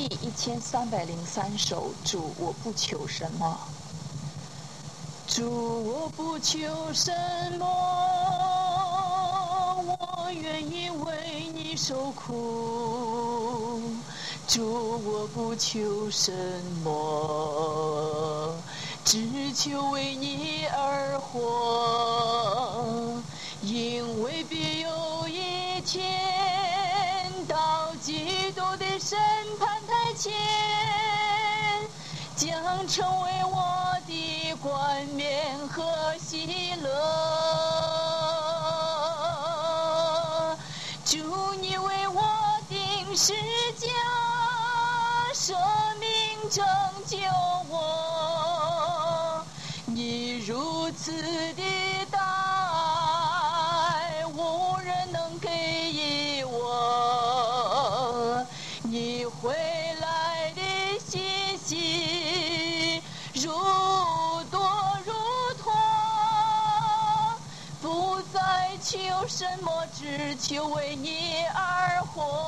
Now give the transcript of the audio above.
1303首，主我不求什么，主我不求什么，我愿意为你受苦。主我不求什么，只求为你而活，因为必有一天到基督的审判台前，将成为我的冠冕和喜乐。主你为我定十架，舍命拯救我，你如此的大爱，无人能给予我。你回来的信息如多如托，不再求什么，只求为你而活。